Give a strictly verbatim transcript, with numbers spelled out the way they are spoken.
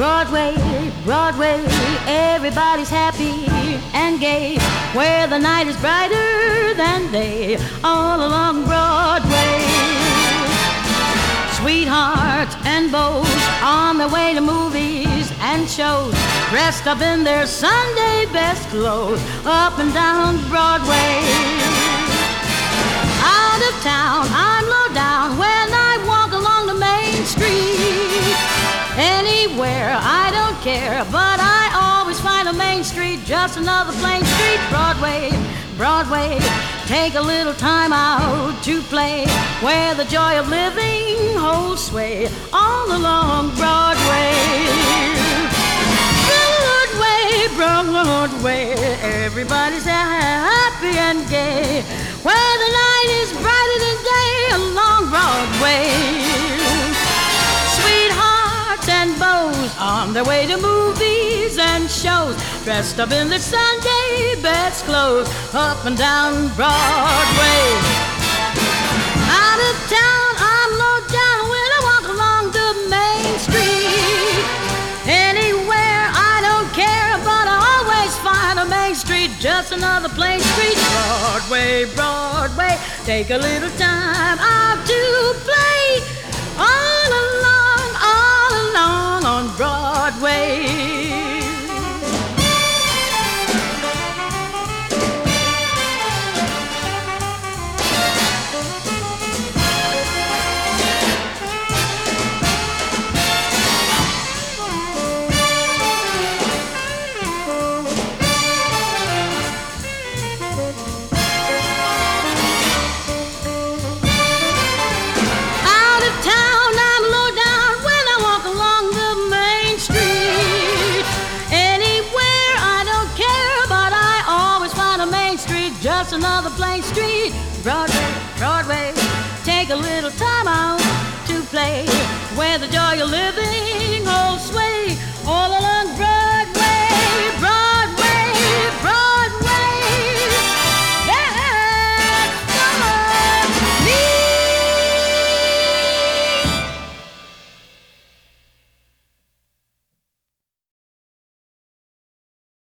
Broadway, Broadway, everybody's happy and gay, where the night is brighter than day, all along Broadway. Sweethearts and beaux on their way to movies and shows, dressed up in their Sunday best clothes, up and down Broadway. Out of town, I'm low down when I walk along the main street. Anywhere, I don't care, but I always find a main street, just another plain street. Broadway, Broadway, take a little time out to play, where the joy of living holds sway, all along Broadway. Broadway, Broadway, everybody's happy and gay, where the night is brighter than day, along Broadway. Sweethearts and beaux on their way to movies and shows, dressed up in their Sunday best clothes, up and down Broadway. Out of town, I'm low down when I walk along the main street. Anywhere, I don't care, but I always find a main street, just another plain street. Broadway, Broadway, take a little time out to play, all along, all along on Broadway. Just another plain street. Broadway, Broadway, take a little time out to play, where the joy of living